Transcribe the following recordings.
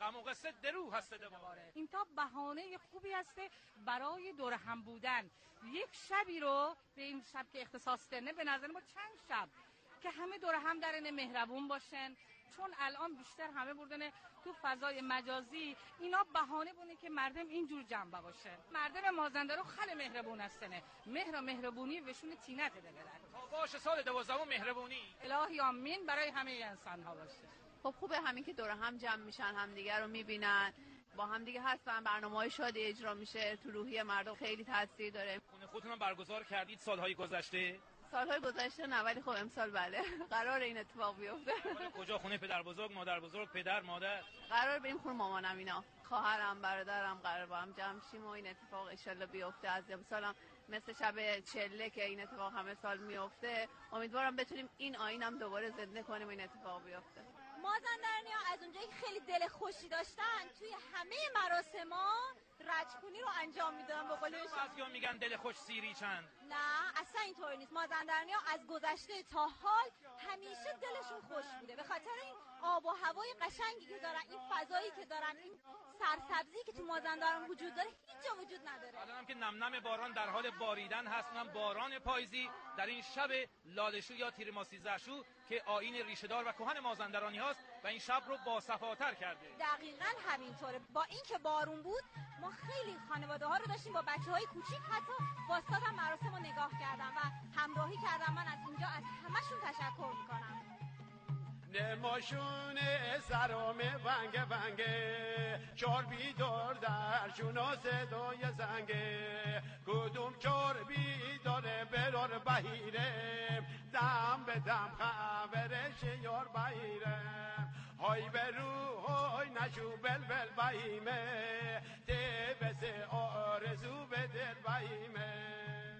غم و قصه درو هست دوباره. این تا بهانه خوبی هست برای دور هم بودن. یک شبی رو به این شب که اختصاص دارne به نظر ما چند شب که همه دور هم درن مهربون باشن، چون الان بیشتر همه بردن تو فضای مجازی. اینا بهانه بونه که مردم اینجور جنبه باشن. مردم مازندران خیلی مهربون هستنه. مهر و مهربونی وشون تینت دلن. باشه سال 12 مهربونی. الهی آمین برای همه انسان ها باشه. خب خوبه همین که دور هم جمع میشن، همدیگه رو میبینن، با هم دیگه هستن، برنامه‌های شادی اجرا میشه، تو روحیه مردم خیلی تاثیر داره. خودتون برگزار کردید سالهای گذشته؟ سالهای گذشته نه، ولی خب امسال بله قرار این اتفاق بیفته. کجا؟ خونه پدر بزرگ، مادر بزرگ، پدر، مادر؟ قرار بریم خونه مامانم، اینا خواهرم، برادرم قرار با هم جمع شیم و این اتفاق ان شاءالله بیفته. از امسالم مثل شب چله که این اتفاق همه سال میفته، امیدوارم بتونیم این آیینم دوباره زنده کنیم و این اتفاق بیفته. مازندرانی‌ها از اونجایی که خیلی دل خوشی داشتن توی همه مراسم‌ها رج‌کنی رو انجام میدادن. به قول بعضیا میگن دل خوش سیری چند. نه اصلا اینطور نیست. مازندرانی‌ها از گذشته تا حال همیشه دلشون خوش بوده به خاطر این آب و هوای قشنگی که دارن، این فضایی که دارن، این سرسبزی که تو مازندران وجود داره هیچ جا وجود نداره. الانم که نم نم باران در حال باریدن هست، اونم باران پاییزی در این شب لاله‌شو یا تیرماه 13شو که آیین ریشه‌دار و کهن مازندرانی هاست و این شب رو باصفاتر کرده. دقیقاً همینطوره. با اینکه بارون بود ما خیلی خانواده ها رو داشتیم با بچه‌های کوچیک حتی واسطادن مراسم رو نگاه کردن و همراهی کردن. من از اینجا از همشون تشکر میکنم. نماشون سرامه ونگه ونگه چربی دار درشون و صدای زنگه کدوم چربی داره برار بهیره دم به دم خبرش یار بهیره های برو های نشو بلبل بهیمه تبس آرزو به دل بهیمه.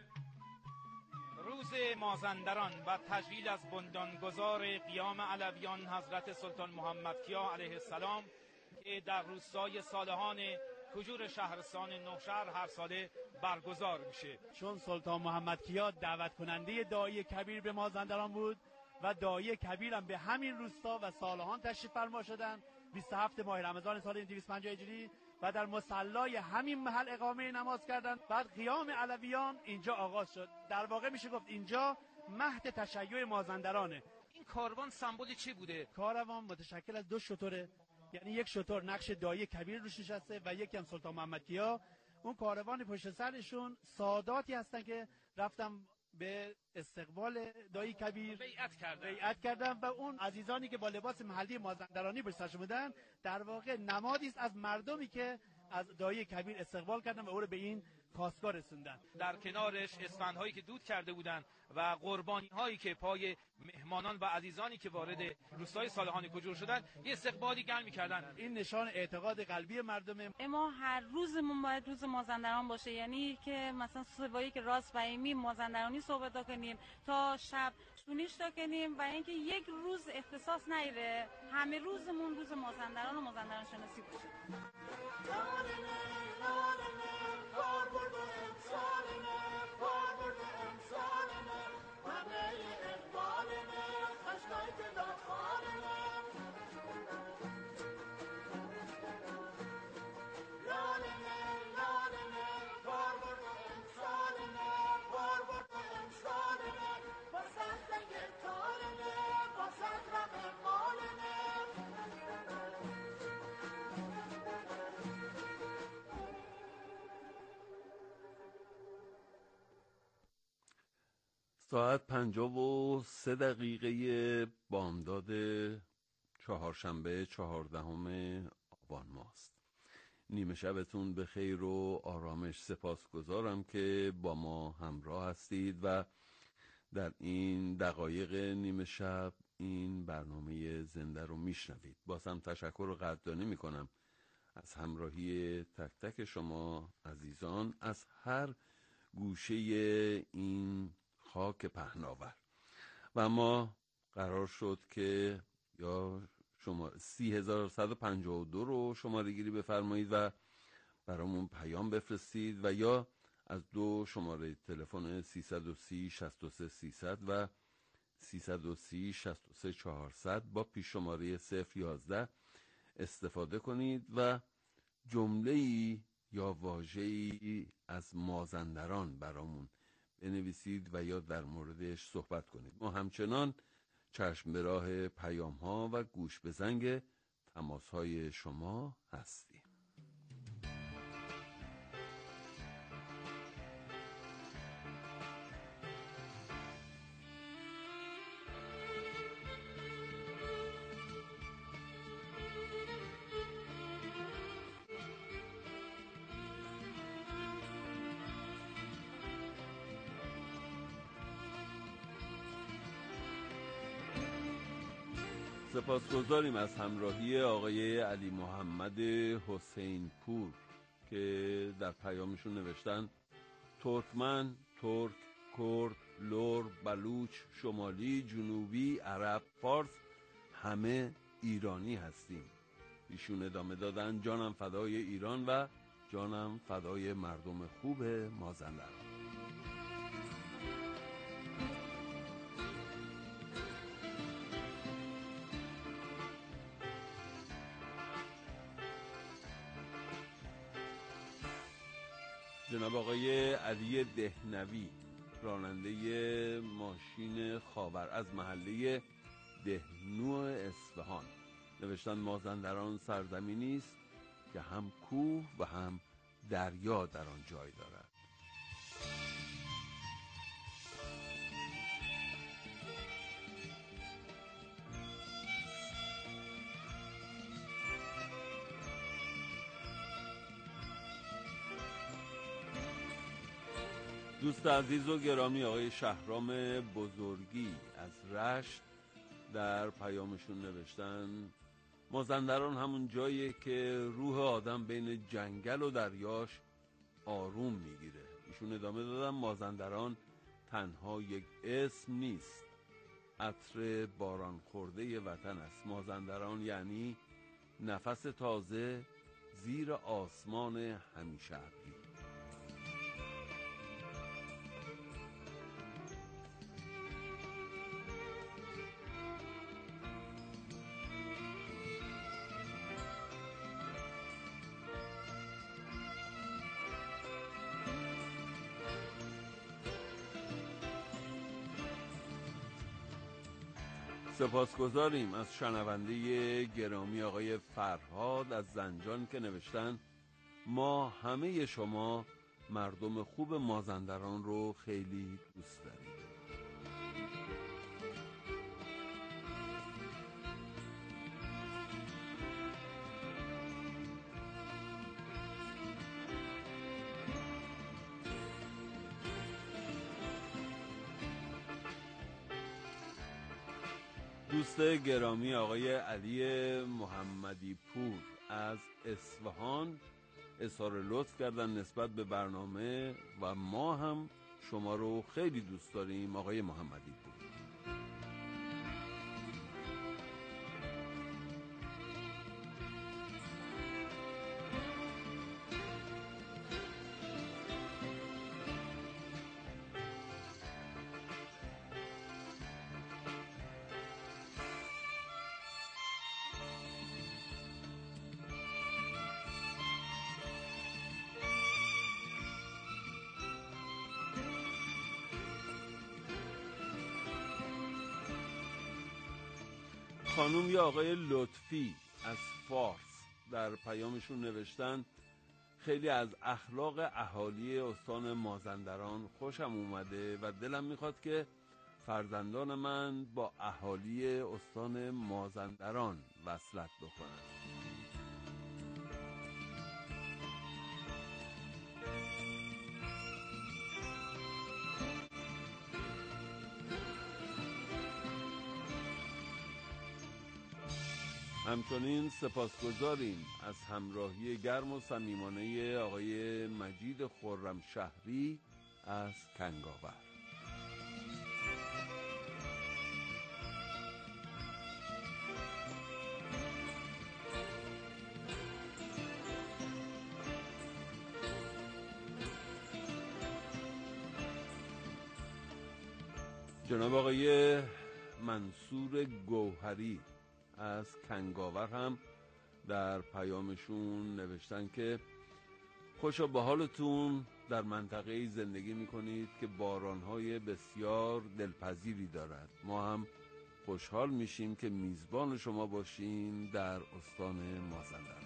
روز مازندران و تجلیل از بنیانگذار قیام علویان حضرت سلطان محمد کیا علیه السلام که در روستای صالحان کجور شهرستان نوشهر هر ساله برگزار میشه. چون سلطان محمد کیا دعوت کننده داعیه کبیر به مازندران بود و داعیه کبیر هم به همین روستا و صالحان تشریف فرما شدن 27 ماه رمضان سال 250 هجری و در مصلای همین محل اقامه نماز کردند. بعد قیام علویان اینجا آغاز شد. در واقع میشه گفت اینجا مهد تشیع مازندرانه. این کاروان سمبل چی بوده؟ کاروان متشکل از 2 شتره، یعنی یک شتر نقش داعیه کبیر روش نشسته و یکی هم سلطان محمد کیا. اون کاروان پشت سرشون ساداتی هستن که رفتن به استقبال داعیه کبیر بیعت کردن و اون عزیزانی که با لباس محلی مازندرانی پشت سرشون بودن در واقع نمادی است از مردمی که از داعیه کبیر استقبال کردن و او رو به این خواستگاه رسوندن. در کنارش اسفندهایی که دود کرده بودند و قربانی هایی که پای مهمانان و عزیزانی که وارد روستای صالحان کجور شدن یه استقبالی گرم می‌کردن. این نشان اعتقاد قلبی مردمه. ما هر روزمون باید روز مازندران باشه، یعنی که مثلا صبحایی که راست فهمی مازندرانی صحبت کنیم تا شب سونیش تا کنیم و اینکه یک روز اختصاص نیره، همه روزمون روز مازندران و مازندران شناسی باشه. ساعت 53 بامداد چهارشنبه 14 آبان ماست. نیمه شبتون به خیر و آرامش. سپاسگزارم که با ما همراه هستید و در این دقایق نیمه شب این برنامه زنده رو میشنوید. باز هم تشکر و قدردانی میکنم از همراهی تک تک شما عزیزان از هر گوشه این خاک پهناور. و ما قرار شد که یا شما 30152 رو شماره گیری بفرمایید و برامون پیام بفرستید و یا از 2 شماره تلفن 330 63 300 و 330 63 400 با پیش شماره 011 استفاده کنید و جمله‌ای یا واژه‌ای از مازندران برامون بنویسید و یا در موردش صحبت کنید. ما همچنان چشم به راه پیام‌ها و گوش به زنگ تماس‌های شما هستیم. سپاسگزاریم از همراهی آقای علی محمد حسین پور که در پیامشون نوشتن ترکمن، ترک، کرد، لر، بلوچ، شمالی، جنوبی، عرب، فارس همه ایرانی هستیم. ایشون ادامه دادن جانم فدای ایران و جانم فدای مردم خوب مازندران. جناب آقای علی دهنوی راننده ماشین خاور از محله دهنو اصفهان نوشتن مازندران سرزمینی است که هم کوه و هم دریا در آن جای دارد. دوست عزیز و گرامی آقای شهرام بزرگی از رشت در پیامشون نوشتن مازندران همون جاییه که روح آدم بین جنگل و دریاش آروم میگیره. ایشون ادامه دادن مازندران تنها یک اسم نیست، عطر باران خورده وطن است. مازندران یعنی نفس تازه زیر آسمان همیشه ابری. سپاسگزاریم از شنونده گرامی آقای فرهاد از زنجان که نوشتن ما همه شما مردم خوب مازندران رو خیلی دوست داریم. دوست گرامی آقای علی محمدی پور از اصفهان اظهار لطف کردن نسبت به برنامه و ما هم شما رو خیلی دوست داریم آقای محمدی پور. خانوم یا آقای لطفی از فارس در پیامشون نوشتن خیلی از اخلاق اهالی استان مازندران خوشم اومده و دلم میخواد که فرزندان من با اهالی استان مازندران وصلت بکنن. همچنین سپاسگزاریم از همراهی گرم و صمیمانه آقای مجید خرمشهری از کنگاور. جناب آقای منصور گوهری از کنگاور هم در پیامشون نوشتن که خوشا به حالتون، در منطقه‌ای زندگی میکنید که بارانهای بسیار دلپذیری دارد. ما هم خوشحال میشیم که میزبان شما باشیم در استان مازندران.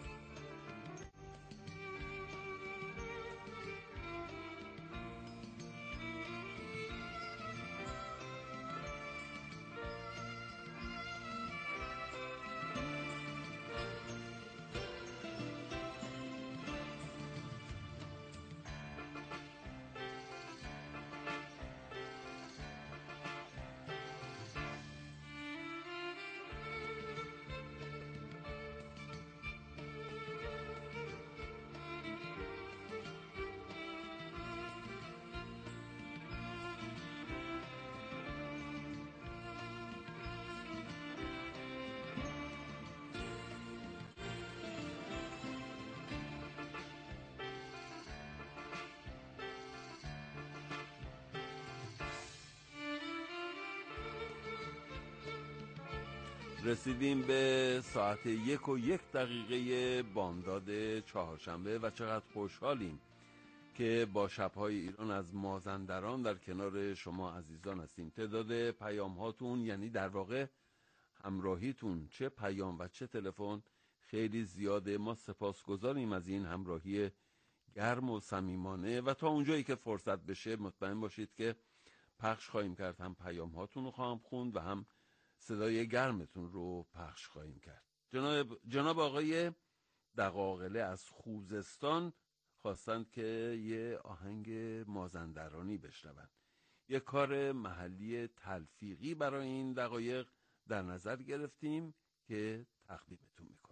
رسیدیم به ساعت 1:01 بامداد چهارشنبه و چقدر خوشحالیم که با شب‌های ایران از مازندران در کنار شما عزیزان هستیم. تعداد پیام هاتون، یعنی در واقع همراهیتون، چه پیام و چه تلفن، خیلی زیاده. ما سپاسگزاریم از این همراهی گرم و صمیمانه و تا اونجایی که فرصت بشه مطمئن باشید که پخش خواهیم کرد. هم پیام هاتون رو خواهم خوند و هم صدای گرمتون رو پخش خواهیم کرد. جناب آقای دقاقله از خوزستان خواستند که یه آهنگ مازندرانی بشنوند. یه کار محلی تلفیقی برای این دقایق در نظر گرفتیم که تقدیمتون میکنیم.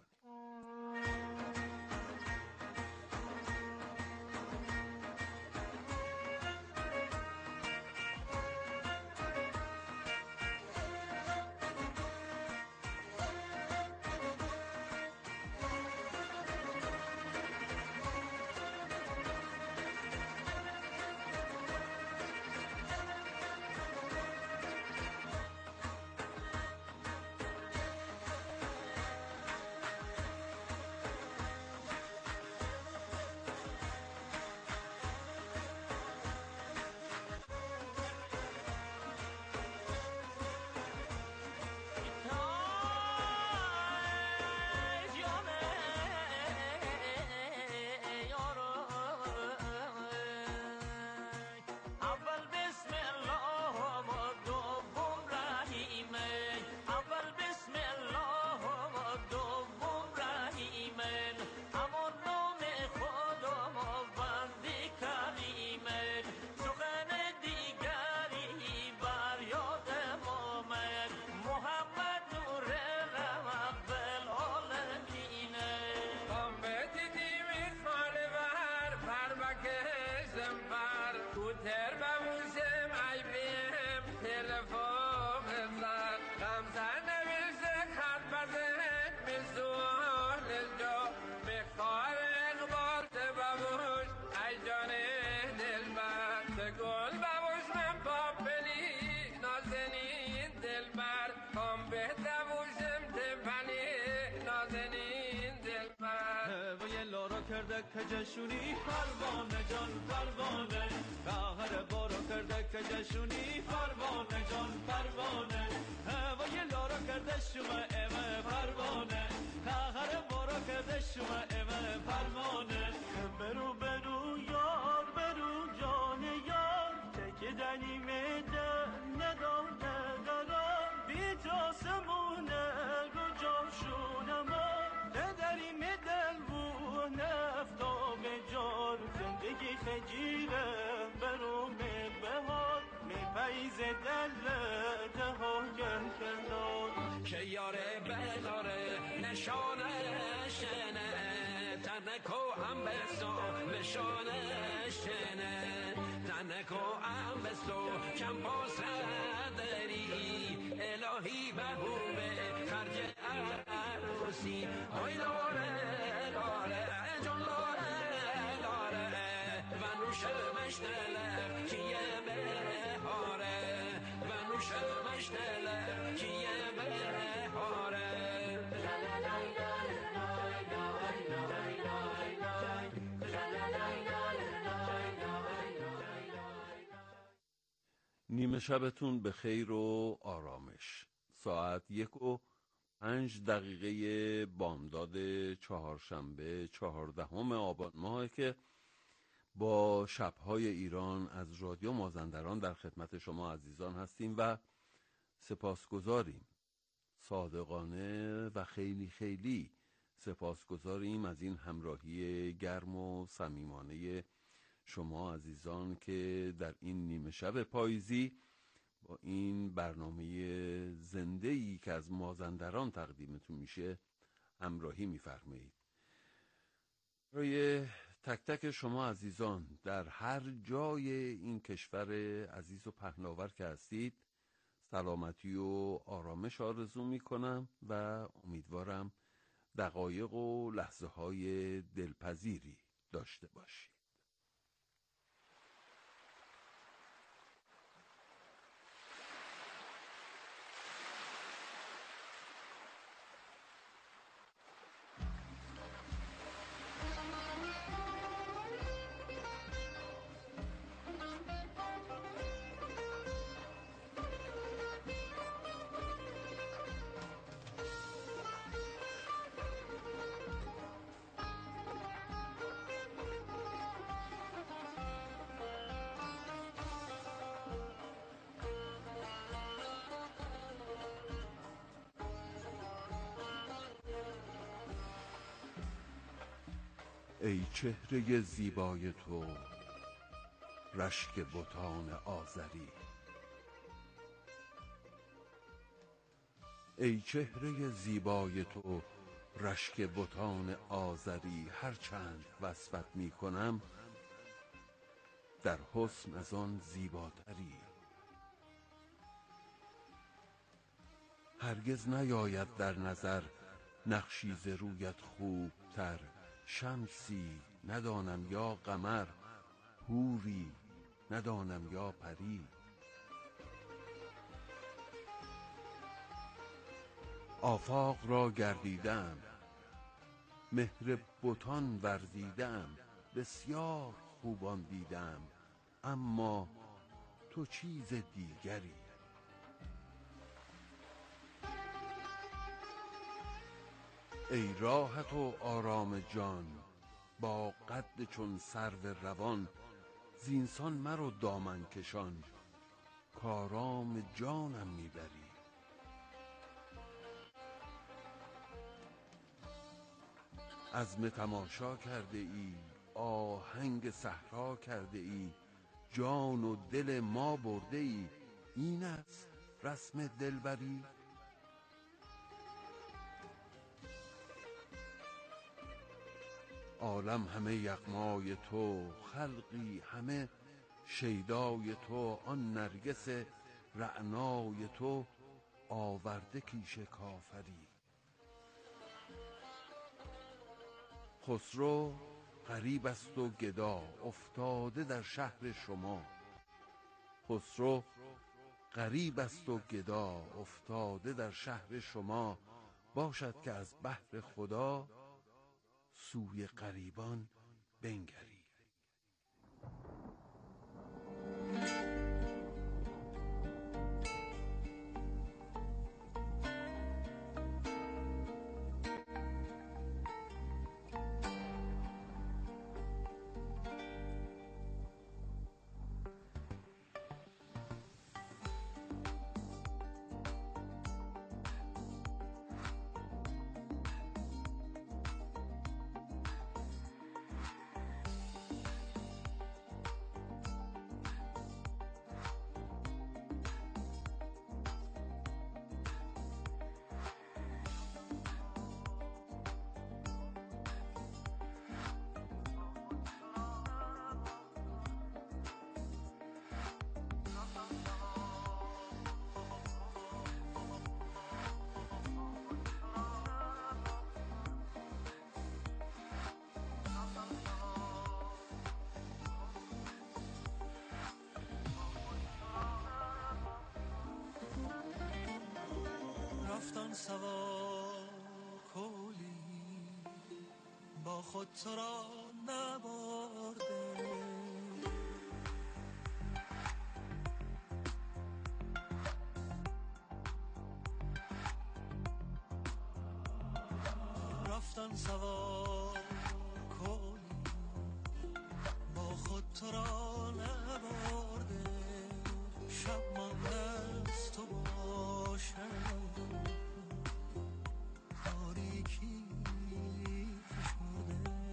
کجشونی پروانه جان پروانه قهر بارو کرده کجشونی پروانه جان پروانه هوای لارو کرده شما امه پروانه قهر بارو کرده شما امه پروانه برو برو یار برو جان یار تکدنی میده ندار ندارم بیت آسمونه رو جاشونم نداری میدل و نفتاب جار زندگی خجیره برو می بهار می پاییز دل ده ها گل کنار که یاره بلاره نشانشنه تنکو هم بستو بشانشنه تنکو هم بستو کم باس داری الهی بهومه خرج عروسی آی لاره لاره جان لاره لاره و نوش مشتله کیه بهاره و نوش مشتله کیه بهاره لا لا لا لا نیمه شبتون به خیر و آرامش. ساعت 1:05 بامداد چهارشنبه 14 آبان ماه که با شبهای ایران از رادیو مازندران در خدمت شما عزیزان هستیم و سپاسگزاریم، صادقانه و خیلی خیلی سپاسگزاریم از این همراهی گرم و صمیمانه شما عزیزان که در این نیمه شب پاییزی با این برنامه زنده‌ای که از مازندران تقدیمتون میشه همراهی میفرمایید. برای تک تک شما عزیزان در هر جای این کشور عزیز و پهناور که هستید سلامتی و آرامش آرزو میکنم و امیدوارم دقایق و لحظه های دلپذیری داشته باشید. ای چهره زیبای تو رشک بتان آزری، ای چهره زیبای تو رشک بتان آزری، هرچند وصفت می کنم در حسن از آن زیباتری. هرگز نیاید در نظر نقشی ز رویت خوب تر، شمسی ندانم یا قمر، حوری ندانم یا پری. آفاق را گردیدم مهر بتان ورزیدم، بسیار خوبان دیدم اما تو چیز دیگری. ای راحت و آرام جان با قد چون سرو روان، زینسان مرو دامن کشان کارام جانم میبری. عزم تماشا کرده ای آهنگ صحرا کرده ای، جان و دل ما برده ای، این است رسم دلبری. عالم همه یغمای تو، خلقی همه شیدای تو، آن نرگس رعنای تو آورده کیش کافری. خسرو غریب است و گدا افتاده در شهر شما، خسرو غریب است و گدا افتاده در شهر شما، باشد که از بهر خدا سوی غریبان بنگری. رفتن سوار کولی با خود تو را نبرده، رفتان سوار کنی با خود تو را نبرده شب مانده از تو باشم تاریکی فشرده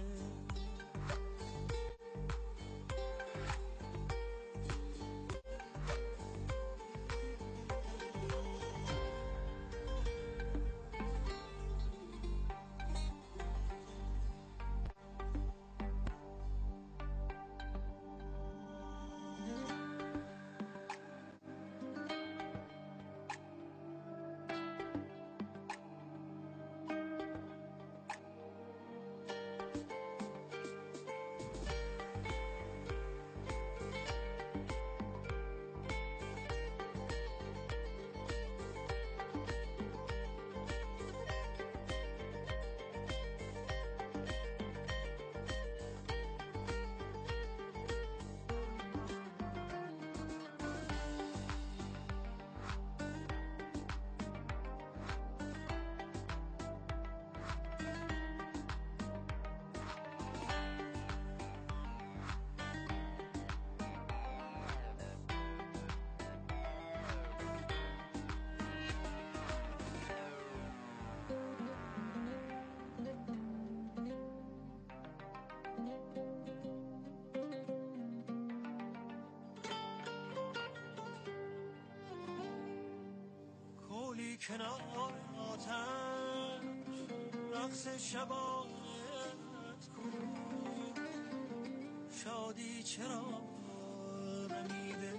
کنار آتش رقص شبانت کن شادی چرا رمیده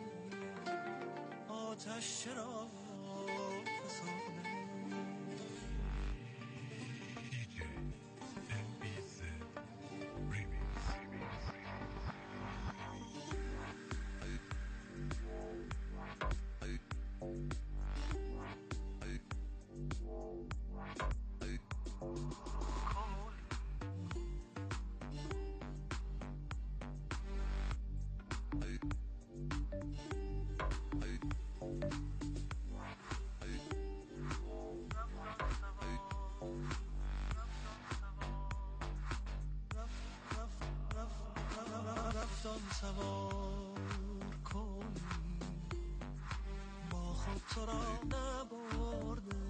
آتش چرا فسانه رفتان سوار کنی با خود تو را نبرده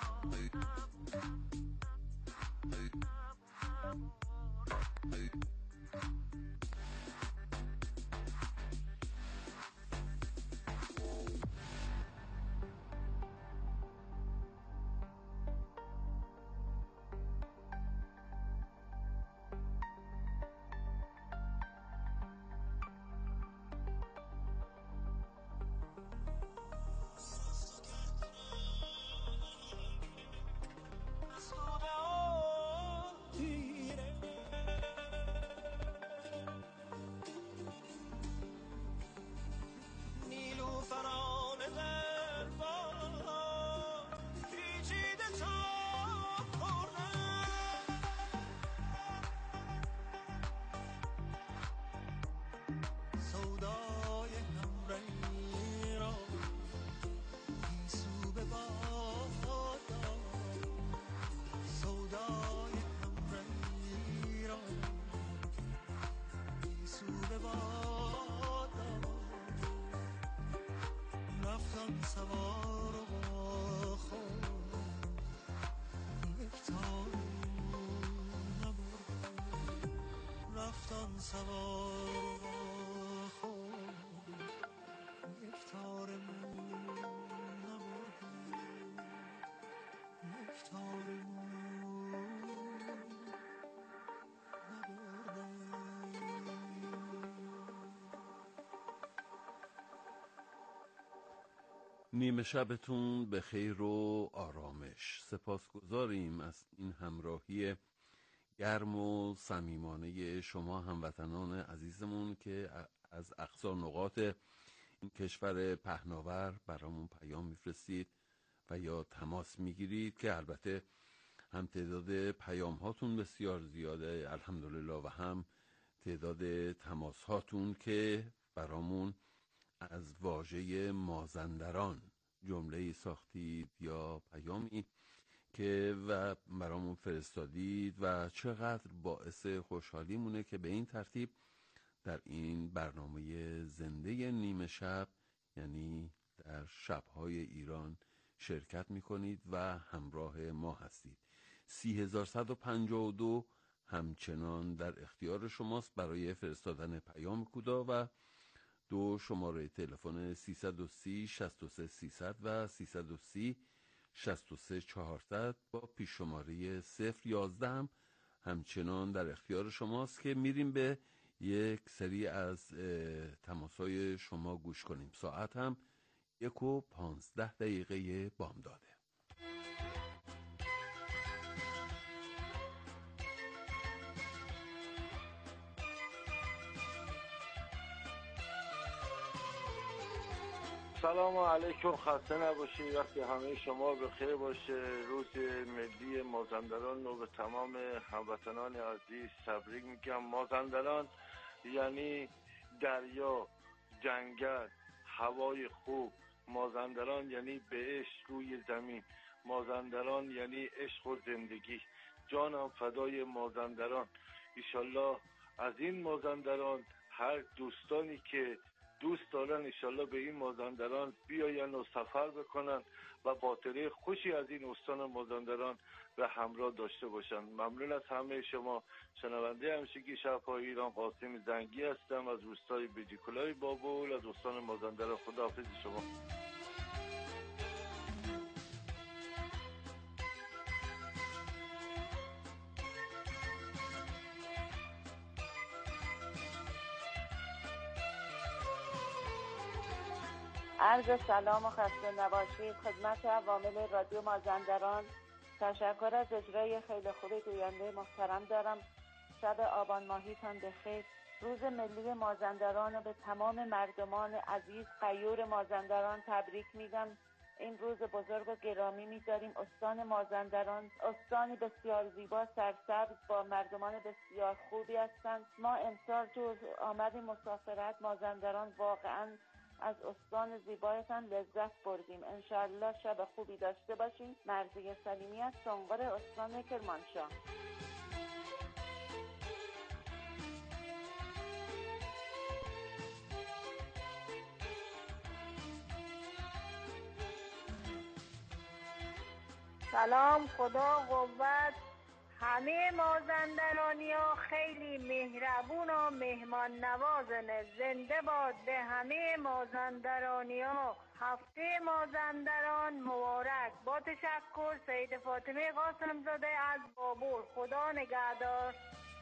سوار و با خود یک تار نبرده رفتان سوار و با خود یک تار نبرده یک تار نیمه شبتون به خیر و آرامش. سپاسگزاریم از این همراهی گرم و صمیمانه شما هموطنان عزیزمون که از اقصا نقاط این کشور پهناور برامون پیام میفرستید و یا تماس میگیرید که البته هم تعداد پیام هاتون بسیار زیاده الحمدلله و هم تعداد تماس هاتون که برامون از واژه مازندران جمله‌ای ساختید یا پیامی که و برامون فرستادید و چقدر باعث خوشحالی مونه که به این ترتیب در این برنامه زنده نیمه شب، یعنی در شبهای ایران، شرکت میکنید و همراه ما هستید. 3152 همچنان در اختیار شماست برای فرستادن پیام کوتاه و 2 شماره تلفن 330 63 300 و 330 63 400 با پیش شماره 011 هم همچنان در اختیار شماست که میریم به یک سری از تماس‌های شما گوش کنیم. ساعت هم 1:15 بامداده. سلام علیکم، خسته نباشید. وقتی همه شما به خیر باشه. روز ملی مازندران رو به تمام هموطنان عزیز تبریک میگم. مازندران یعنی دریا، جنگل، هوای خوب. مازندران یعنی بهشت روی زمین. مازندران یعنی عشق و زندگی. جانم فدای مازندران. ایشالله از این مازندران هر دوستانی که دوست دارن ایشالله به این مازندران بیاین و سفر بکنن و خاطره خوشی از این استان مازندران به همراه داشته باشن. ممنون از همه شما. شنونده همیشگی شب‌های ایران قاسم زنگی هستم از روستای بیجیکلای بابول از استان مازندران. خداحافظ شما. عرض سلام و خسته نباشید خدمت عوامل رادیو مازندران. تشکر از اجرای خیلی خوب گوینده محترم دارم. شب آبان ماهیتان بخیر. روز ملی مازندران رو به تمام مردمان عزیز غیور مازندران تبریک میگم. این روز بزرگ و گرامی می‌داریم. استان مازندران استانی بسیار زیبا، سرسبز، با مردمان بسیار خوبی هستند. ما امسال تو آمدیم مسافرت مازندران، واقعاً از استان زیبایتان لذت بردیم. انشالله شب خوبی داشته باشیم. مرضیه سلیمی از سنقر استان کرمانشاه. سلام، خدا قوت. همه مازندرانی‌ها خیلی مهربون و مهمان نوازن. زنده باد به همه مازندرانی‌ها. هفته مازندران مبارک. با تشکر، سید فاطمه قاسم‌زاده از بابل. خدا نگهدار.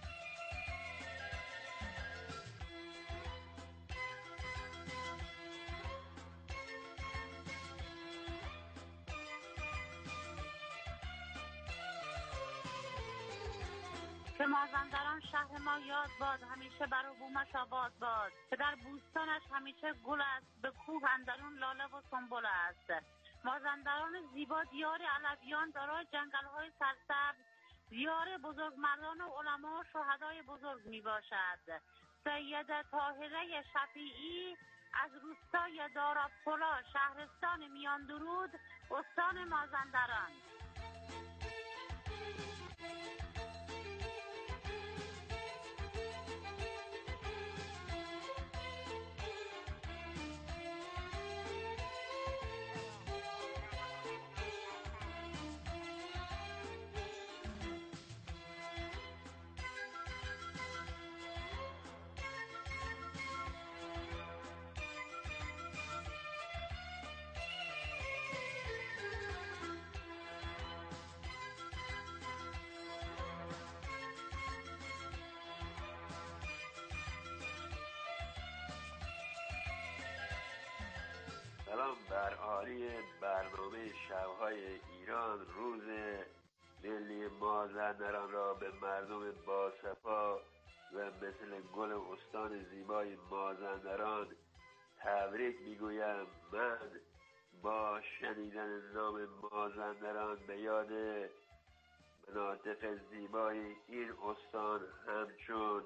که مازندران شهر ما یاد باد، همیشه بر و بومش آباد باد، که در بوستانش همیشه گل است، به کوه اندرون لاله و سنبل است. مازندران زیبا دیار علویان، دارای جنگل‌های سرسبز، دیار بزرگمردان و علما و شهدای بزرگ می باشد. سید طاهره شفیعی از روستای دارابطلا، شهرستان میان درود، استان مازندران. سلام بر عالی برنامه شب‌های ایران. روز ملی مازندران را به مردم باصفا و مثل گل استان زیبای مازندران تبریک میگویم. من با شنیدن نام مازندران به یاد مناطق زیبای این استان همچون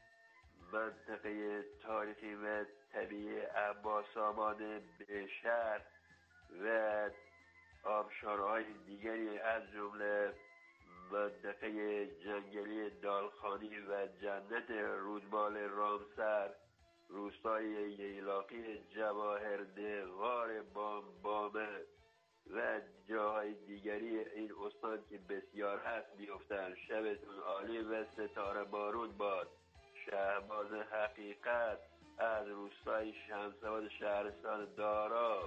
منطقه تاریخی و طبیعی عباس آباد بهشهر و آبشارهای دیگری از جمله منطقه جنگلی دالخانی و جنت رودبال رامسر، روستای ییلاقی جواهرده، غار بامبامه و جاهای دیگری این استان که بسیار هست بیفتن. شبتون عالی و ستاره بارون باد. شهباز حقیقت از روستای شمس‌آباد شهرستان دارا.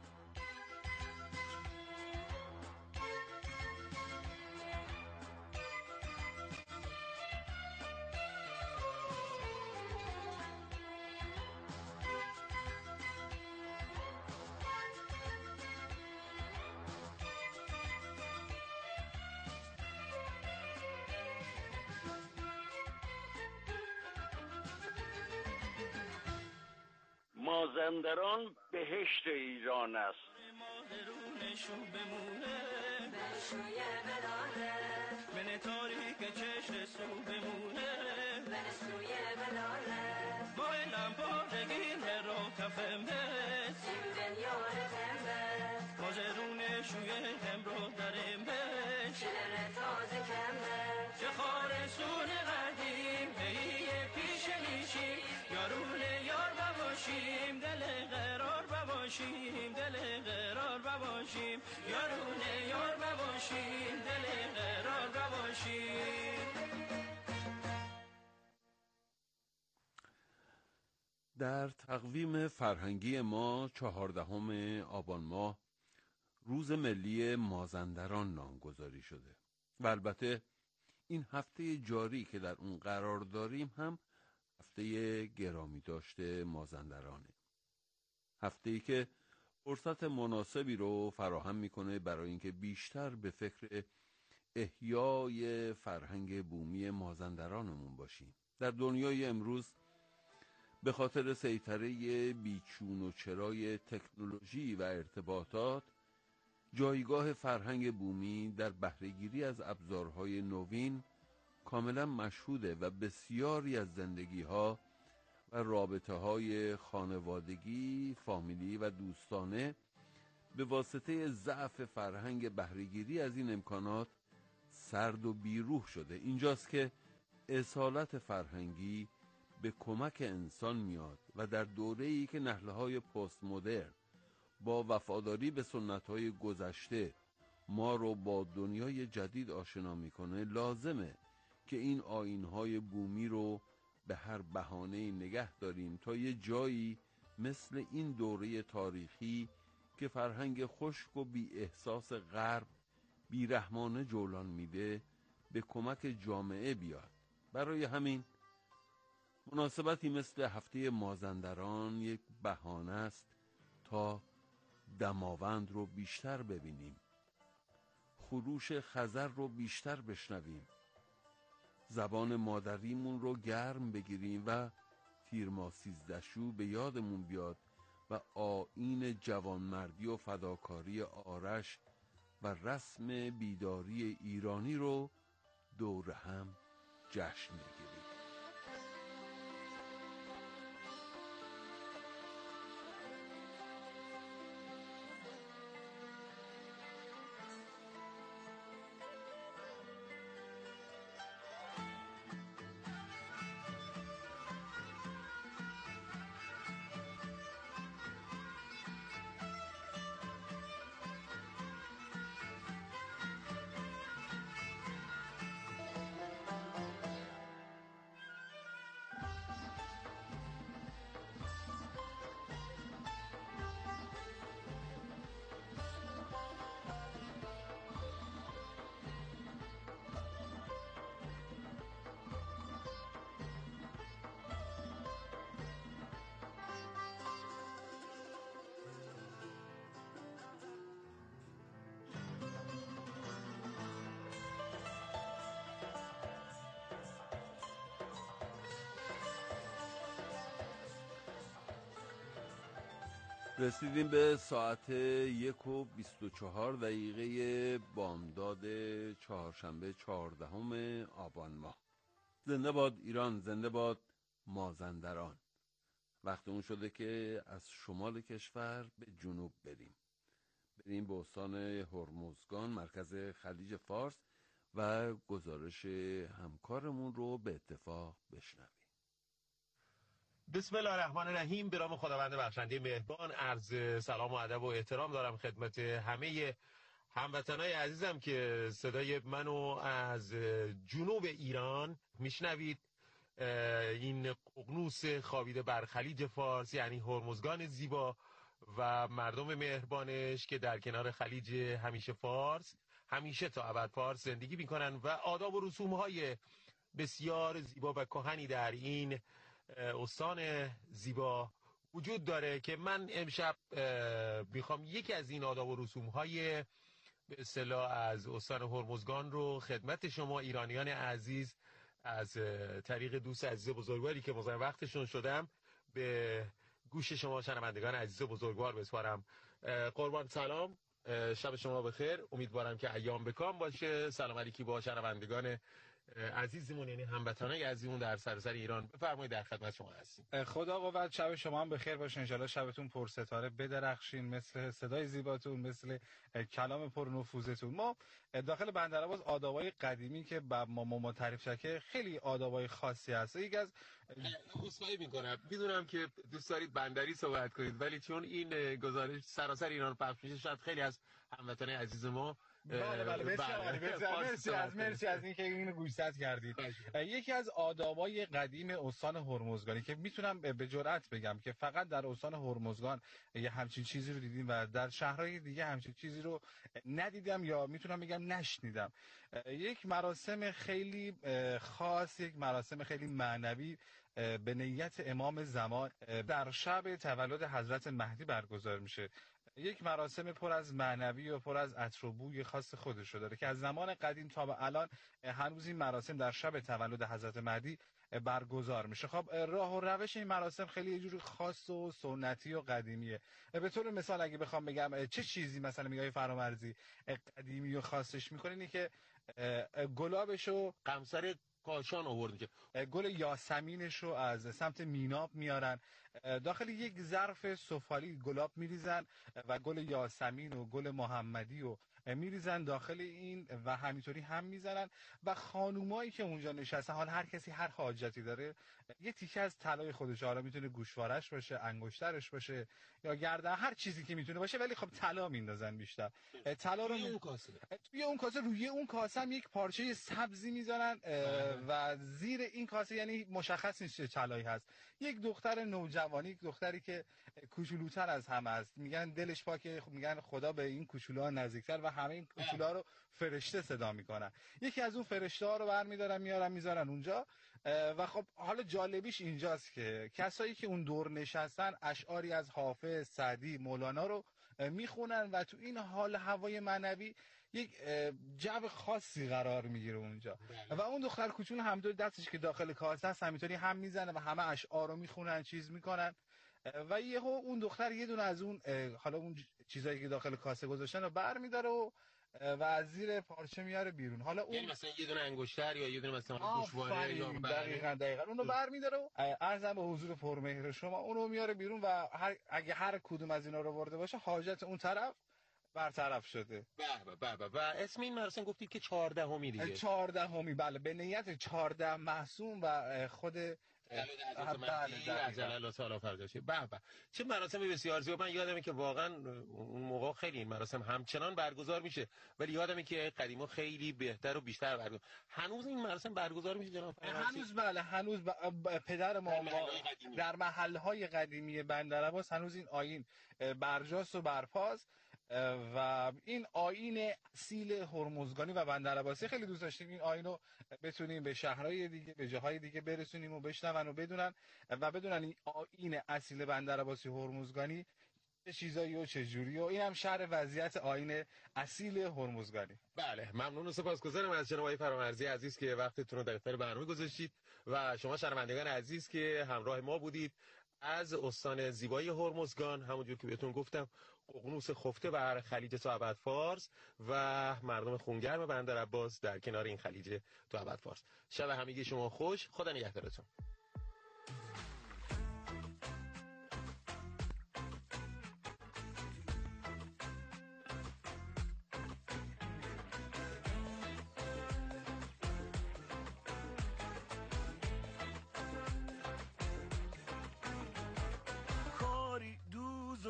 مازندران بهشت ایران است. من تاریک چشم سو بمونه من سوی بلاله با لمبادگی رو کفمه سیودن یار تمه مازرون شوی هم رو درمه شلر تازه کمه چه خارسون قدیم هیه پیش میشیم یارون یار بباشیم دل قرار بباشیم دل قرار بباشیم یارون یار بباشیم دل قرار بباشیم. در تقویم فرهنگی ما 14 آبان ماه روز ملی مازندران نامگذاری شده و البته این هفته جاری که در اون قرار داریم هم هفته گرامی داشته مازندرانه. هفته‌ای که فرصت مناسبی رو فراهم میکنه برای اینکه بیشتر به فکر احیای فرهنگ بومی مازندرانمون باشیم. در دنیای امروز به خاطر سیطره بیچون و چرای تکنولوژی و ارتباطات جایگاه فرهنگ بومی در بهره‌گیری از ابزارهای نوین کاملا مشهوده و بسیاری از زندگی‌ها و رابطه‌های خانوادگی، فامیلی و دوستانه به واسطه ضعف فرهنگ بهره‌گیری از این امکانات سرد و بیروح شده. اینجاست که اصالت فرهنگی به کمک انسان میاد و در دوره‌ای که نهله‌های پست مدرن با وفاداری به سنت‌های گذشته ما رو با دنیای جدید آشنا میکنه، لازمه که این آیین‌های بومی رو به هر بهانه‌ای نگه داریم تا یه جایی مثل این دوره تاریخی که فرهنگ خشک و بی احساس غرب بیرحمانه جولان میده به کمک جامعه بیاد. برای همین مناسبتی مثل هفته مازندران یک بهانه است تا دماوند رو بیشتر ببینیم، خروش خزر رو بیشتر بشنویم، زبان مادریمون رو گرم بگیریم و تیرماه 13 شو به یادمون بیاد و آیین جوانمردی و فداکاری آرش و رسم بیداری ایرانی رو دور هم جشن بگیریم. رسیدیم به ساعت 1:24 بامداد چهارشنبه 14 آبان ماه. زنده باد ایران، زنده باد مازندران. وقت اون شده که از شمال کشور به جنوب بریم، بریم به استان هرمزگان مرکز خلیج فارس و گزارش همکارمون رو به اتفاق بشنویم. بسم الله الرحمن الرحیم. به نام خداوند بخشنده مهربان. عرض سلام و ادب و احترام دارم خدمت همه هموطنای عزیزم که صدای منو از جنوب ایران میشنوید. این ققنوس خوابیده بر خلیج فارس یعنی هرمزگان زیبا و مردم مهربانش که در کنار خلیج همیشه فارس، همیشه تا ابد فارس زندگی میکنن و آداب و رسوم‌های بسیار زیبا و کهنی در این استان زیبا وجود داره که من امشب میخوام یکی از این آداب و رسوم‌های به اصطلاح از استان هرمزگان رو خدمت شما ایرانیان عزیز از طریق دوست عزیز بزرگواری که مزاحم وقتشون شدم به گوش شما شنوندگان عزیز بزرگوار بسپارم. قربان سلام، شب شما بخیر. امیدوارم که ایام بکام باشه. سلام علیکی با شنوندگان عزیزمون یعنی هموطنای عزیزمون در سراسر ایران. بفرمایید در خدمت شما هستیم. خدا قوت. شب شما هم بخیر باشه. ان شاءالله شبتون پر ستاره بدرخشین، مثل صدای زیباتون، مثل کلام پر نفوذتون. ما داخل بندرعباس آدابای قدیمی که ما تعریف شده که خیلی آدابای خاصی هست. یکی از عذرخواهی میکنم، میدونم که دوست دارید بندری صحبت کنید ولی چون این گزارش سراسر ایران پخش میشه شاید خیلی از هموطنان عزیز ما مرسی از اینکه اینو گوشزد کردید. یکی از آدابای قدیم استان هرمزگانی که میتونم به جرئت بگم که فقط در استان هرمزگان یه همچین چیزی رو دیدیم و در شهرهای دیگه همچین چیزی رو ندیدم یا میتونم بگم نشنیدم. یک مراسم خیلی خاص، یک مراسم خیلی معنوی به نیت امام زمان در شب تولد حضرت مهدی برگزار میشه. یک مراسم پر از معنوی و پر از عطر و بوی خاص خودش رو داره که از زمان قدیم تا به الان هنوز این مراسم در شب تولد حضرت مهدی برگزار میشه. خب راه و روش این مراسم خیلی یه جوری خاص و سنتی و قدیمیه. به طور مثال اگه بخوام بگم چه چیزی مثلا میگه فرامرزی قدیمی و خاصش میکنه اینه که گلابشو قمصر کاشان آورد که گل یاسمینشو از سمت میناب میارن داخل یک ظرف سفالی گلاب میریزن و گل یاسمین و گل محمدی و میریزن داخل این و همینطوری هم میزنن و خانومایی که اونجا نشستن، حالا هر کسی هر حاجتی داره، یه تیکه از طلای خودش، حالا میتونه گوشوارش باشه، انگشترش باشه یا گردن، هر چیزی که میتونه باشه، ولی خب طلا میندازن بیشتر. طلا رو توی اون کاسه روی اون کاسه هم یک پارچه سبزی میذارن و زیر این کاسه یعنی مشخص نیست چه طلایی هست. یک دختر نوجوانی، یک دختری که کوچولوتر از همه است، میگن دلش پاکه، میگن خدا به این کوچولوها نزدیکتر و همه این کوچولوها رو فرشته صدا میکنن. یکی از اون فرشته ها رو برمیدارن میارن میذارن اونجا و خب حالا جالبیش اینجاست که کسایی که اون دور نشستن اشعاری از حافظ، سعدی، مولانا رو میخونن و تو این حال هوای معنوی یک جو خاصی قرار میگیره اونجا و اون دختر کوچولو همینطور دستش که داخل کاسه است همینطوری هم میزنه و همه اشعار رو میخونن، چیز میکنن و یهو اون دختر یه دونه از اون حالا اون چیزایی که داخل کاسه گذاشتن رو برمی‌داره و از زیر پارچه میاره بیرون. حالا اون یعنی مثلا یه دونه انگشتر یا یه دونه مثلا گوشواره یا دقیقاً اونو برمی‌داره و عرضم به حضور پرمهر شما اونو میاره بیرون و اگه هر کدوم از اینا رو برده باشه حاجت اون طرف برطرف شده. و اسم این مراسم گفتید که 14می دیگه. 14می بله، به نیت 14 محسوم و خود عجل تعالی فرجاشه. چه مراسم بسیار زیبا. من یادمه که واقعا اون موقع خیلی این مراسم همچنان برگزار میشه ولی یادمه که قدیما خیلی بهتر و بیشتر برگزار. هنوز این مراسم برگزار میشه جناب؟ هنوز بله، هنوز پدر ما در محلهای قدیمی بندرعباس هنوز این آیین برجاست و برپاست و این آیین اصیل هرمزگانی و بندرعباسی خیلی دوست داشتیم این آیین رو بتونیم به شهرهای دیگه، به جاهای دیگه برسونیم و بشنون و بدونن این آیین اصیل بندرعباسی هرمزگانی چه چیزایی و چه جوری و این هم شرح وضعیت آیین اصیل هرمزگانی. بله، ممنون و سپاسگزارم از جناب آقای فرامرزی عزیز که وقتتون رو در اختیار برنامه گذاشتید و شما شنوندگان عزیز که همراه ما بودید از استان زیبای هرمزگان، همونجور که بهتون گفتم ققنوس خفته بر خلیج تا ابد فارس و مردم خونگرم بندرعباس در کنار این خلیج تا ابد فارس. شب همگی شما خوش، خدا نگهدارتون.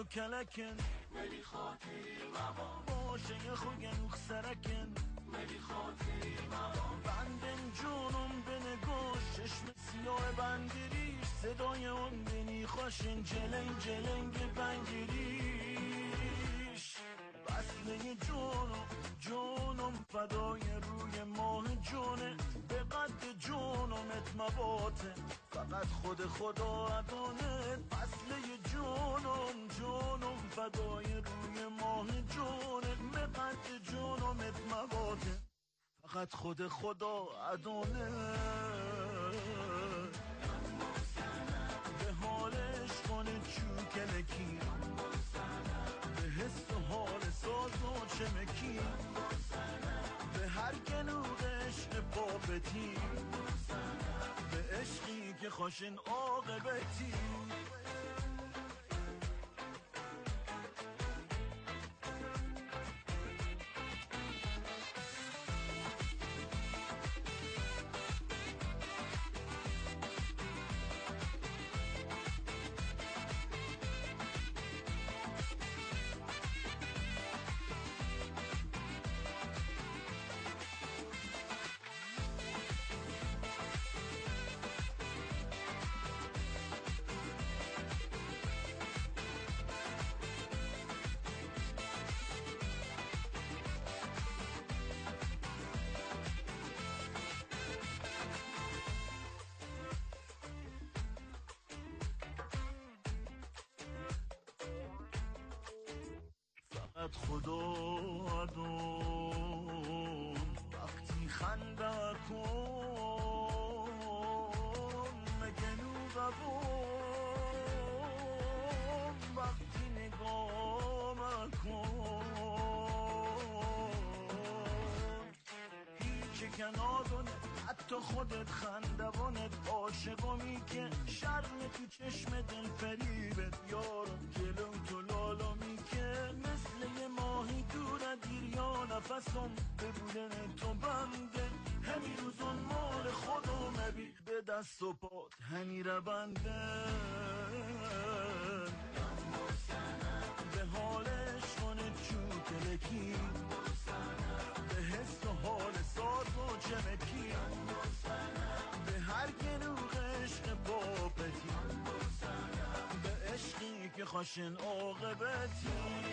کلکن ولی خاطری مبا باشه خوگن سرکن ولی خاطری مبا بندن جونم به نگاه چشم سیاه بندریش صدای اون بینی خوشن جلنگ جلنگ بنگریش بسله جونم فدای روی ماه جونه به قد جونمت مباته فقط خدا ادانه بسله جونم فدای روی ماه جونه به قد جونمت مباته فقط خدا ادانه به حالش کنه چوکلکی به حس و حال ساز و چمکی به هر گنوغ عشق پاپتی به عشقی که خوشن عاقبتی خدا ادون وقتی خنده کن مگنو ببون وقتی نگاه کن هیچ کنادونه حتی خودت خندوانت عاشقمی که شرم تو چشم دل فریبت یارم جلو تو لالامی که مثل یه ماهی دور دیر یا نفسم به بودن تو بنده همی روزون مال خودم نبی به دست و پات همی ربنده به حالش کنه چوکلکی به حس و حال ساز و چمکی به هر گنوغ عشق بابتی به عشقی که خوشن عاقبتی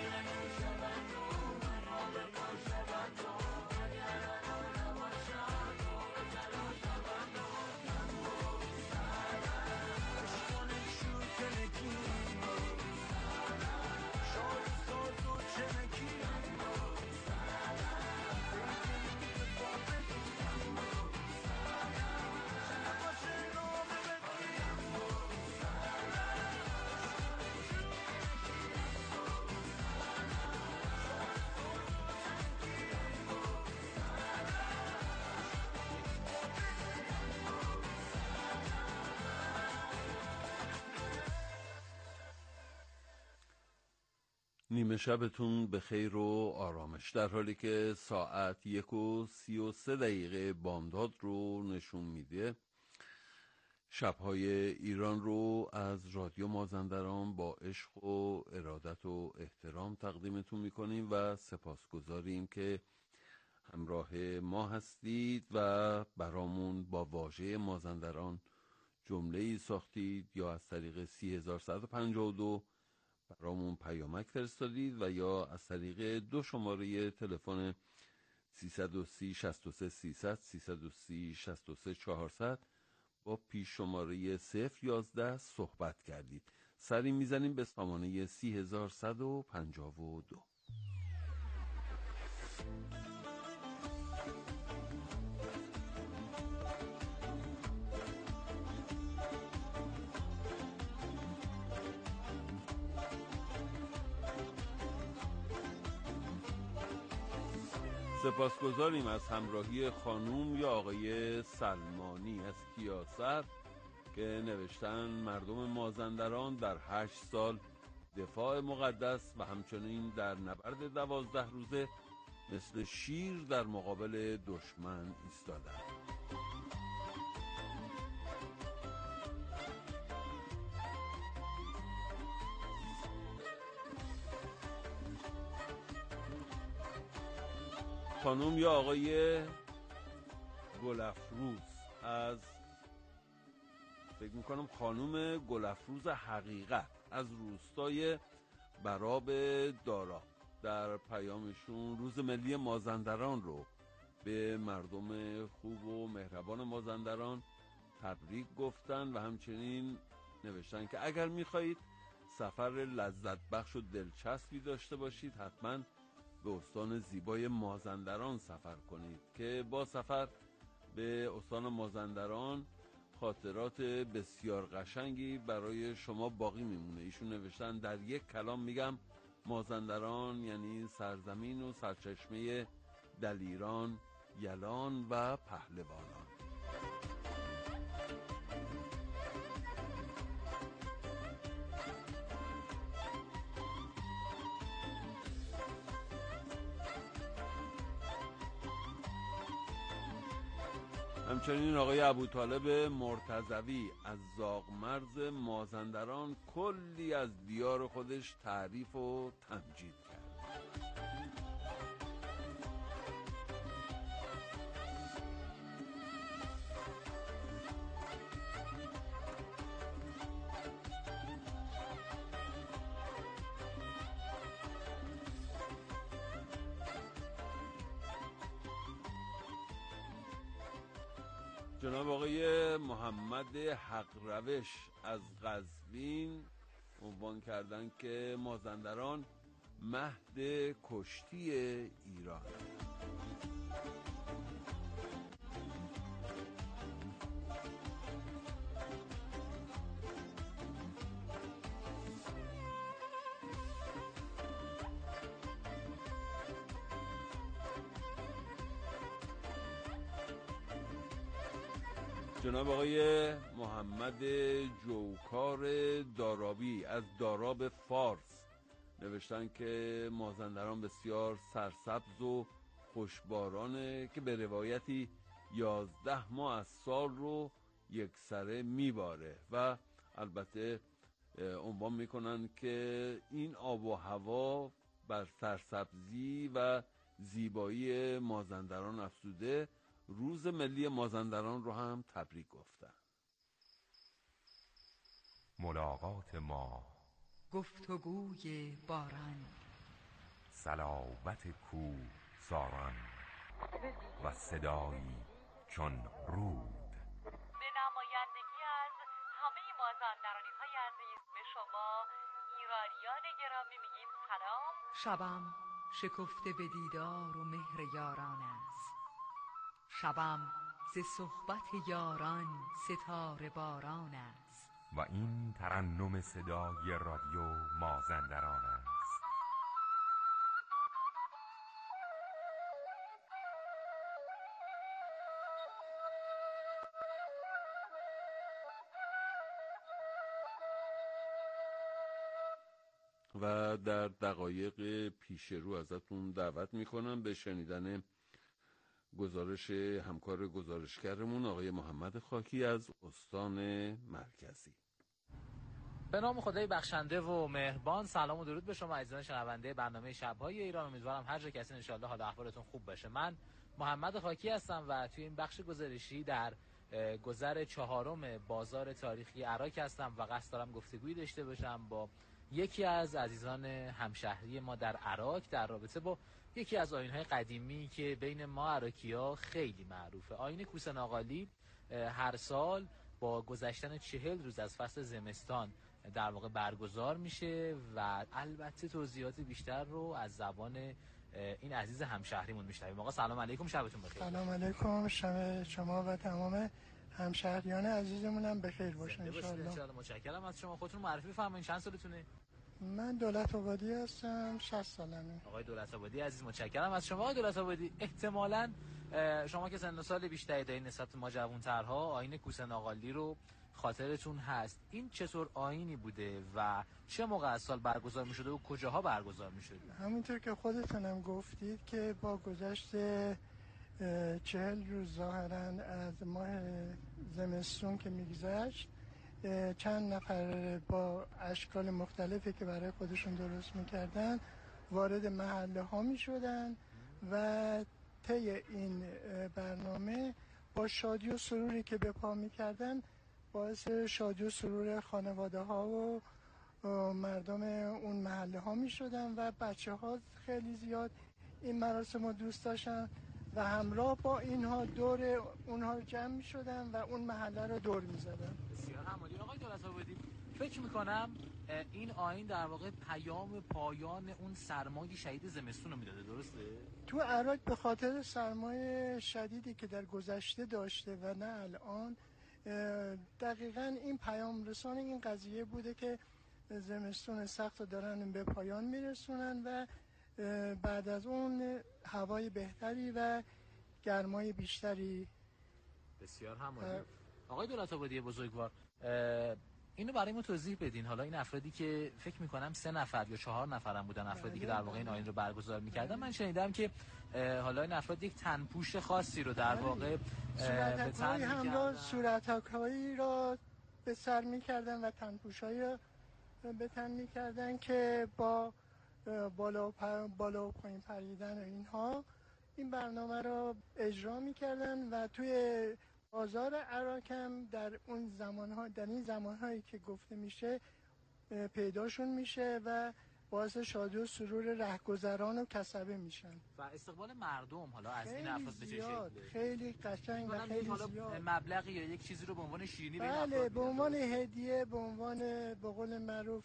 نیمه شبتون به خیر و آرامش. در حالی که ساعت 1:33 بامداد رو نشون میده، شبهای ایران رو از رادیو مازندران با عشق و ارادت و احترام تقدیمتون میکنیم و سپاسگزاریم که همراه ما هستید و برامون با واژه مازندران جمله‌ای ساختید یا از طریق 30152 برامون پیامک فرستادید و یا از طریق 2 شماره تلفن 330 63 300 330 63 400 با پیش شماره 011 صحبت کردید. سری میزنیم به سامانه 3152. سپاسگزاریم از همراهی خانوم یا آقای سلمانی از کیاسر که نوشتن مردم مازندران در 8 سال دفاع مقدس و همچنین در نبرد 12 روزه مثل شیر در مقابل دشمن ایستادند. خانم یا آقای گلفروز از فکر میکنم خانم گلفروز حقیقت از روستای براب دارا در پیامشون روز ملی مازندران رو به مردم خوب و مهربان مازندران تبریک گفتن و همچنین نوشتن که اگر میخواهید سفر لذت بخش و دلچسبی داشته باشید حتما به استان زیبای مازندران سفر کنید که با سفر به استان مازندران خاطرات بسیار قشنگی برای شما باقی میمونه. ایشون نوشتن در یک کلام میگم مازندران یعنی سرزمین و سرچشمه دلیران، یلان و پهلوانان. همچنین آقای ابوطالب مرتضوی از زاغمرز مازندران کلی از دیار خودش تعریف و تمجید کرد. جناب آقای محمد حقروش از قزوین عنوان کردن که مازندران مهد کشتی ایران. جناب آقای محمد جوکار دارابی از داراب فارس نوشتن که مازندران بسیار سرسبز و خوشبارانه که به روایتی 11 ماه از سال رو یکسره میباره و البته عنوان میکنن که این آب و هوا بر سرسبزی و زیبایی مازندران افزوده. روز ملی مازندران رو هم تبریک گفتن. ملاقات ما، گفتگوی باران، صلابت کوهساران و صدایی چون رود. به نمایندگی از همه مازندرانی های عزیز به شما ایرانیان گرامی میگیم سلام. شبم شکفته به دیدار و مهر یاران است، شبم ز صحبت یاران ستاره باران است و این ترنم صدای رادیو مازندران است. و در دقایق پیش رو ازتون دعوت میکنم به شنیدن گزارش همکار گزارشگرمون آقای محمد خاکی از استان مرکزی. به نام خدای بخشنده و مهربان. سلام و درود به شما عزیزان شنونده برنامه شب‌های ایران. امیدوارم هر جا که هستین ان شاءالله حال احوالتون خوب باشه. من محمد خاکی هستم و توی این بخش گزارشی در گذر 4 بازار تاریخی عراق هستم و قصد دارم گفتگویی داشته باشم با یکی از عزیزان همشهری ما در عراق در رابطه با یکی از آیین‌های قدیمی که بین ما عراقی‌ها خیلی معروفه. آیین کوسه ناقالی هر سال با گذشتن 40 روز از فصل زمستان در واقع برگزار میشه و البته توضیحات بیشتر رو از زبان این عزیز همشهریمون میشنویم. آقا سلام علیکم، شبتون بخیر. سلام علیکم، شب شما و تمام همشهریان عزیزمون هم بخیر باشه ان شاء الله. متشکرم از شما. خودتون معرفی بفرمایید، چند سالتونه؟ من دولت آبادی هستم، 60 سالمه. آقای دولت آبادی عزیز متشکرم از شما. آقای دولت آبادی احتمالاً شما که سن و سال بیشتری دارین نسبت ما جوان‌ترها آیین کوسه ناقالی رو خاطرتون هست. این چطور آیینی بوده و چه موقع از سال برگزار می‌شده و کجاها برگزار می‌شده؟ همونطور که خودتونم گفتید که با گذشت 40 روز ظاهراً از ماه زمستون که میگذشت چند نفر با اشکال مختلفی که برای خودشون درست میکردن وارد محله ها میشدن و طی این برنامه با شادی و سروری که به پا می‌کردن باعث شادی و سرور خانواده ها و مردم اون محله ها می‌شدن و بچه ها خیلی زیاد این مراسم رو دوست داشتن و همراه با اینها دور اونها رو جمع می‌شدن و اون محله رو دور می‌زدن. بسیار عالی. آقای دولت‌آبادی، فکر می‌کنم این آیین در واقع پیام پایان اون سرمای شدید زمستون رو میداده، درسته؟ تو عراق به خاطر سرمای شدیدی که در گذشته داشته و نه الان، دقیقاً این پیام رسان این قضیه بوده که زمستون سخت رو دارن به پایان میرسونن و بعد از اون هوای بهتری و گرمای بیشتری. بسیار همالی. آقای دولت‌آبادی بزرگوار، اینو برای ما توضیح بدین. حالا این افرادی که فکر می‌کنم 3 نفر یا 4 نفر هم بودن، افرادی که در واقع این آیین رو برگزار می‌کردن، من شنیدم که حالا این افراد یک تنپوش خاصی رو در واقع به تن می‌کردن، صورت‌هایی را به سر می‌کردن و تنپوشایی را به تن می‌کردن که با بالا و پایین پریدن اینها این برنامه را اجرا می‌کردن و توی بازار عراق هم در این زمانهایی که گفته میشه پیداشون میشه و باعث شادی و سرور رهگذران و کسبه میشن. و استقبال مردم حالا از این افراد به چه شکله؟ خیلی قشنگ و خیلی زیاد. مبلغی یا یک چیزی رو به عنوان شیرینی به این بله، افراد به عنوان هدیه، به عنوان به قول معروف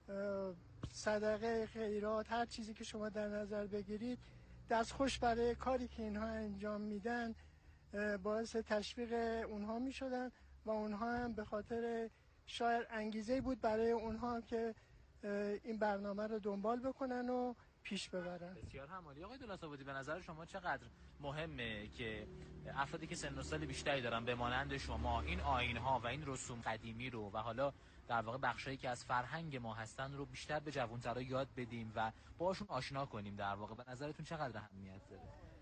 صدقه، خیرات، هر چیزی که شما در نظر بگیرید، دستخوش برای کاری که اینها انجام میدن باعث تشویق اونها می شدن و اونها هم به خاطر شاید انگیزه بود برای اونها که این برنامه رو دنبال بکنن و پیش ببرن. بسیار همالی. آقای دولت‌آبادی، به نظر شما چقدر مهمه که افرادی که سن و سال بیشتری دارن به مانند شما این آیین‌ها و این رسوم قدیمی رو و حالا در واقع بخشایی که از فرهنگ ما هستن رو بیشتر به جوان‌ترا یاد بدیم و باهاشون آشنا کنیم، در واقع به نظرتون چقدر اهمیت داره؟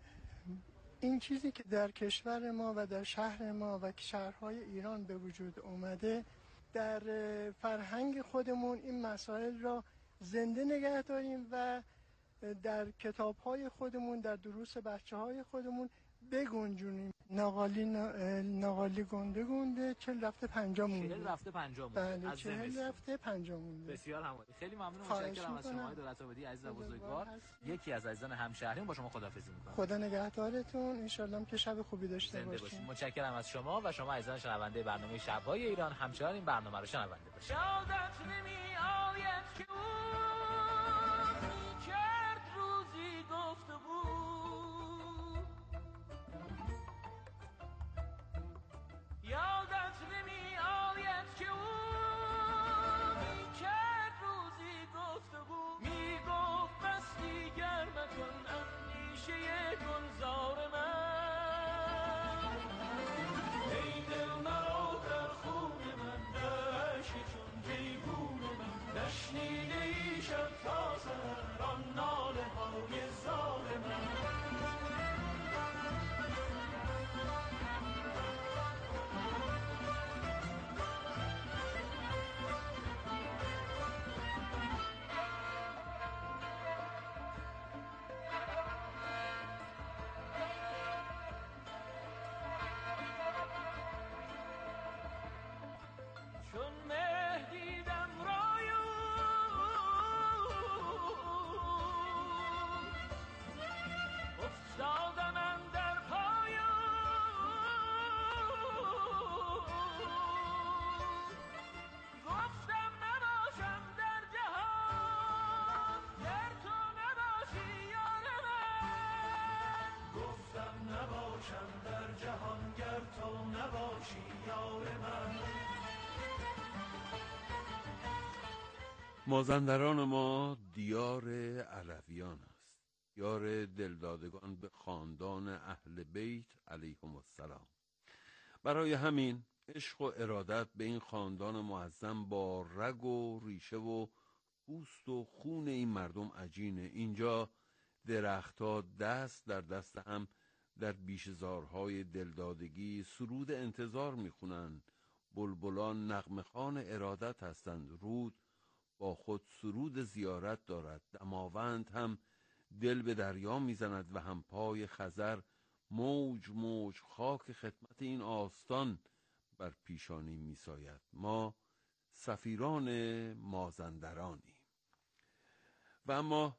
این چیزی که در کشور ما و در شهر ما و شهرهای ایران به وجود اومده، در فرهنگ خودمون این مسائل را زنده نگه داریم و در کتاب‌های خودمون، در دروس بچه‌های خودمون بگنجونیم. ناقالی گنده گنده 40 رفته 50 مونده. 40 رفته 50 مونده. بله، 40 رفته 50 مونده. بسیار همالی. خیلی ممنون، متشکرم از شما دولت‌آبادی عزیز و بزرگوار. یکی از عزیزان همشهریم با شما خداحافظی می‌کنم. خدا نگهدارتون، ان شاءالله که شب خوبی داشته باشید. متشکرم از شما و شما عزیزان شنونده برنامه شب‌های ایران همچنان این برنامه رو شنونده باشید. یادت نمی‌آید که کرد روزی گفتگو، یادت نمی‌آید که کرد روزی گفتگو، میگفت بس دیگر مکن اندیشه گلزار من، ای دل مرا در خون من، در عشق چون جیحون من، نشنیده ای شب تا سحر آن ناله های زار من. چون مه دیدم رای افتادم اندر پای، گفتم نباشم در جهان گر تو نباشی یار من، گفتم نباشم در جهان گر تو نباشی یار من. مازندران ما دیار علویان است، دیار دلدادگان به خاندان اهل بیت علیهم السلام. برای همین عشق و ارادت به این خاندان معظم با رگ و ریشه و پوست و خون این مردم عجینه. اینجا درختها دست در دست هم در بیشه‌زارهای دلدادگی سرود انتظار میخونند. بلبلان نغمه‌خوان ارادت هستند. رود با خود سرود زیارت دارد. دماوند هم دل به دریا میزند و هم پای خزر موج موج خاک خدمت این آستان بر پیشانی میساید. ما سفیران مازندرانیم. و اما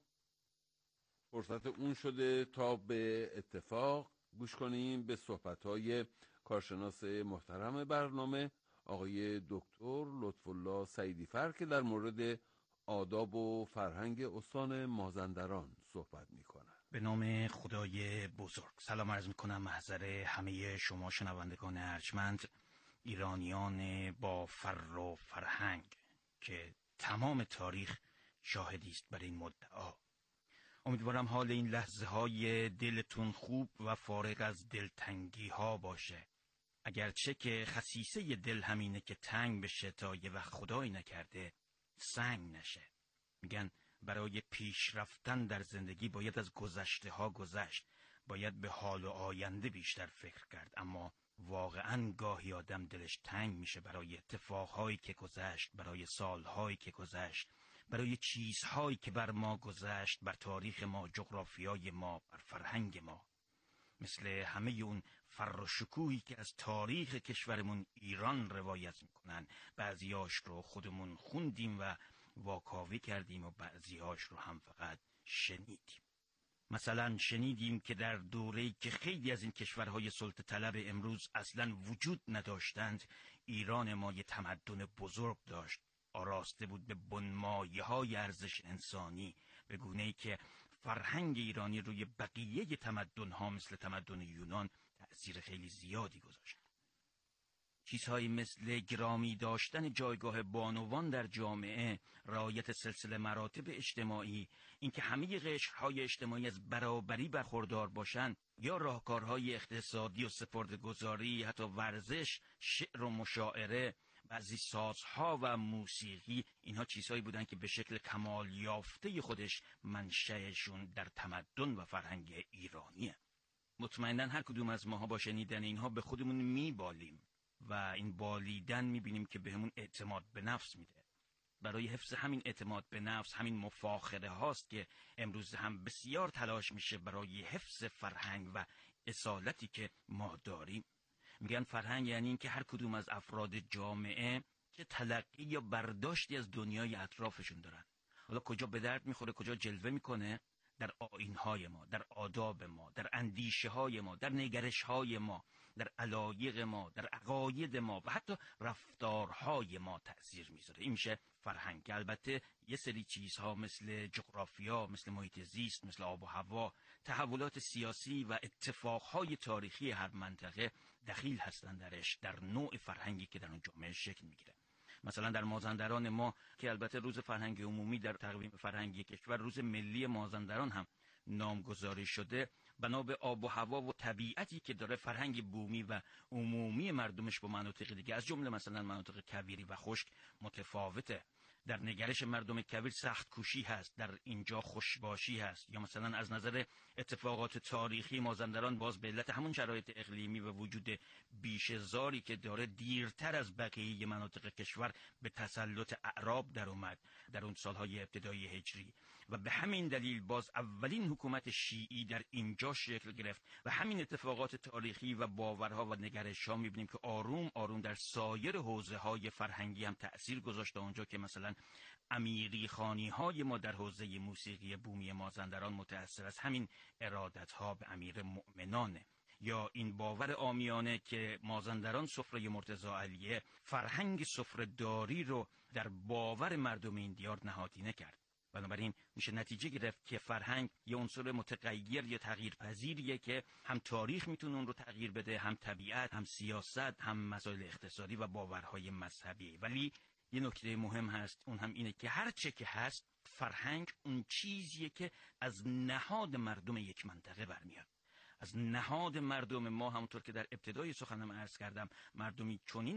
فرصت اون شده تا به اتفاق گوش کنیم به صحبت‌های کارشناس محترم برنامه آقای دکتر لطف‌الله سعیدی‌فر که در مورد آداب و فرهنگ استان مازندران صحبت می‌کنند. به نام خدای بزرگ سلام عرض می‌کنم محضر همه شما شنوندگان ارجمند، ایرانیان با فر و فرهنگ که تمام تاریخ شاهدی است بر این مدعا. امیدوارم حال این لحظه های دلتون خوب و فارغ از دلتنگی ها باشه، اگرچه که خصیصه دل همینه که تنگ بشه تا یه وقت خدایی نکرده سنگ نشه. میگن برای پیش رفتن در زندگی باید از گذشته ها گذشت، باید به حال و آینده بیشتر فکر کرد، اما واقعا گاهی آدم دلش تنگ میشه برای اتفاقهایی که گذشت، برای سالهایی که گذشت، برای چیزهایی که بر ما گذشت، بر تاریخ ما، جغرافیای ما، بر فرهنگ ما. مثل همه اون فر و شکوهی که از تاریخ کشورمون ایران روایت میکنن، بعضیاش رو خودمون خوندیم و واکاوی کردیم و بعضیاش رو هم فقط شنیدیم. مثلا شنیدیم که در دوره‌ای که خیلی از این کشورهای سلطه طلب امروز اصلا وجود نداشتند، ایران ما یه تمدن بزرگ داشت، آراسته بود به بنمایه‌های ارزش انسانی، به گونه‌ای که فرهنگ ایرانی روی بقیه تمدن‌ها مثل تمدن یونان تأثیر خیلی زیادی گذاشت. چیزهایی مثل گرامی داشتن جایگاه بانوان در جامعه، رعایت سلسله مراتب اجتماعی، اینکه همه قشرهای اجتماعی از برابری برخوردار باشند، یا راهکارهای اقتصادی و سپرده‌گذاری، حتی ورزش، شعر و مشاعره، بعضی سازها و موسیقی، اینها چیزهایی بودن که به شکل کمال یافته خودش منشأشون در تمدن و فرهنگ ایرانیه. مطمئناً هر کدوم از ماها با شنیدن اینها به خودمون میبالیم و این بالیدن میبینیم که بهمون اعتماد به نفس میده. برای حفظ همین اعتماد به نفس، همین مفاخره هاست که امروز هم بسیار تلاش میشه برای حفظ فرهنگ و اصالتی که ما داریم. میگن فرهنگ یعنی این که هر کدوم از افراد جامعه که تلقی یا برداشتی از دنیای اطرافشون دارن. حالا کجا به درد میخوره، کجا جلوه میکنه؟ در آیین‌های ما، در آداب ما، در اندیشه‌های ما، در نگرش‌های ما، در علایق ما، در عقاید ما و حتی رفتارهای ما تأثیر میذاره. این میشه فرهنگ. البته یه سری چیزها مثل جغرافیا، مثل محیط زیست، مثل آب و هوا، تحولات سیاسی و اتفاقهای تاریخی هر منطقه دخیل هستن درش، در نوع فرهنگی که در اون جامعه شکل میگیره. مثلا در مازندران ما که البته روز فرهنگ عمومی در تقویم فرهنگی کشور روز ملی مازندران هم نامگذاری شده، بنا به آب و هوا و طبیعتی که داره، فرهنگ بومی و عمومی مردمش با مناطق دیگه از جمله مثلا مناطق کویری و خشک متفاوته. در نگرش مردم کویر سخت کوشی هست، در اینجا خوشباشی هست. یا مثلا از نظر اتفاقات تاریخی مازندران باز به علت همون شرایط اقلیمی و وجود بیشه‌زاری که داره دیرتر از بقیه مناطق کشور به تسلط اعراب در اومد در اون سالهای ابتدایی هجری و به همین دلیل باز اولین حکومت شیعی در اینجا شکل گرفت و همین اتفاقات تاریخی و باورها و نگرش‌ها می‌بینیم که آروم آروم در سایر حوزه‌های فرهنگی هم تأثیر گذاشته. اونجا که مثلا امیری خانی‌های ما در حوزه موسیقی بومی مازندران متأثر از همین ارادت‌ها به امیر مؤمنانه، یا این باور عامیانه که مازندران سفره مرتضی علیه فرهنگ سفره‌داری رو در باور مردم این دیار نهادینه کرد. بنابراین میشه نتیجه گرفت که فرهنگ یه عنصر متغیر یا تغییرپذیریه که هم تاریخ میتونه اون رو تغییر بده، هم طبیعت، هم سیاست، هم مسائل اقتصادی و باورهای مذهبی. ولی یه نکته مهم هست، اون هم اینه که هر چه که هست، فرهنگ اون چیزیه که از نهاد مردم یک منطقه برمیاد. از نهاد مردم ما، همونطور که در ابتدای سخنم عرض کردم، مردمی چنین